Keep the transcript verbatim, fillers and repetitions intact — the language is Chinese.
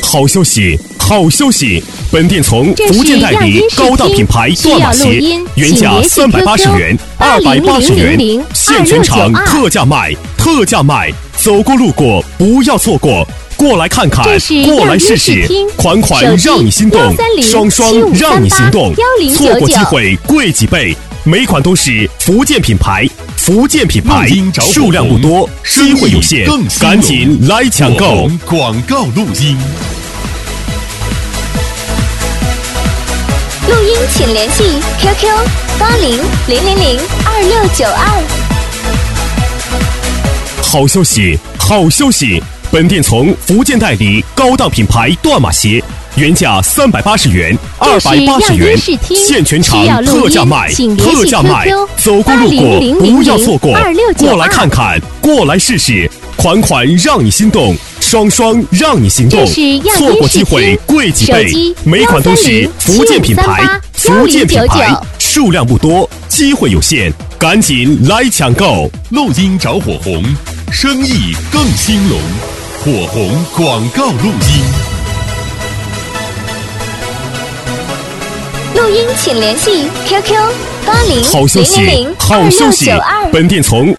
好消息，好消息！本店从福建代理高档品牌断码鞋，原价三百八十元，二百八十元，现全场特价卖，特价卖！走过路过不要错过，过来看看，过来试试，款款让你心动，双双让你心动，错过机会贵几倍。每款都是福建品牌，福建品牌数量不多，机会有限，赶紧来抢购！ 广告录音， 录音请联系 Q Q 八零零零零二六九二。 好消息，好消息！本店从福建代理高档品牌断码鞋。原价三百八十元，二百八十元，现全场特价卖，特价卖！走过路过不要错过，过来看看，过来试试，款款让你心动，双双让你心动，错过机会贵几倍。每款都是福建品牌，福建品牌数量不多，机会有限，赶紧来抢购！ 录音找火红，生意更兴隆，火红广告录音。 录音请联系 Q Q 八零好消息，好消息！本店从